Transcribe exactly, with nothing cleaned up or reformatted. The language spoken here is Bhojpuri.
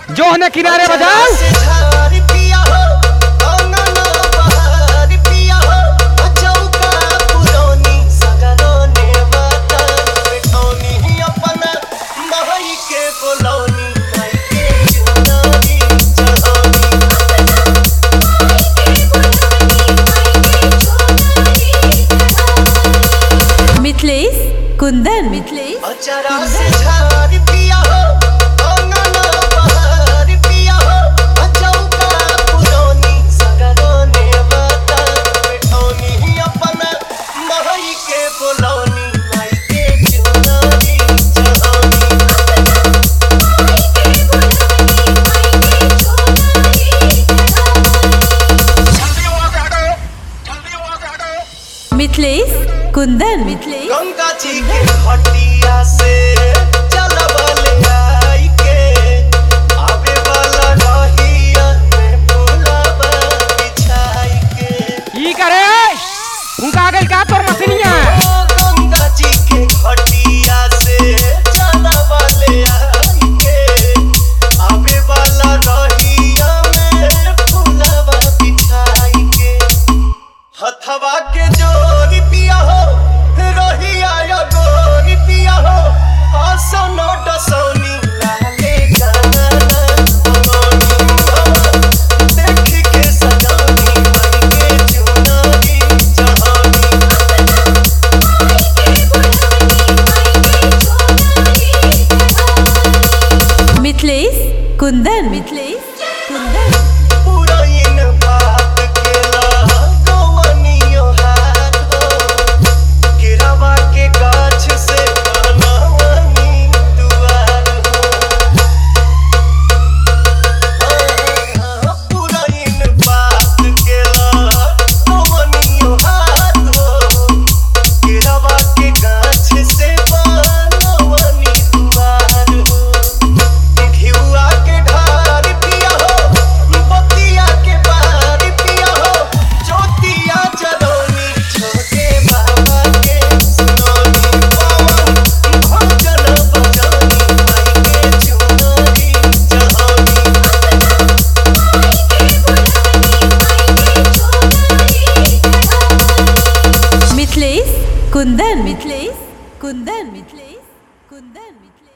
जो हने किनारे बजाओ। मिथिलेश कुंदन मिथिलेश मिथिलेश कुंदन मिथिलेश गंगा जी के हटिया से चलबले आई के आवे वाला रहिया में फूलबा बिछाई के ई करे उनका आगे का तोर मछलियां गंगा जी के हटिया से चलबले आई के आवे वाला रहिया में फूलबा बिछाई के हथवा के जोरी पिया हो रहिया या गोरी पिया हो आसनो डसौनी लाले गाना देख के सजौनी मन के चुनरी जहानी मिथिलेश कुंदन मिथिलेश कुंदन पूरा इन बात केला गवनियो हाथ हो गिरवा के गाछ से बनवनी दुआर हो पूरा इन बात केला गवनियो हाथ हो गिरवा के गाछ से बनवनी दुआर हो घिउआ के ढार पिया हो बतिया के बार पिया हो ज्योतिया जरौनी छोटे बाबा के सुनौनी पवन भजन बजौनी माई के चुनरी जहौनी मिथिलेश कुंदन मिथिलेश कुंदन मिथिलेश कुंदन मिथिलेश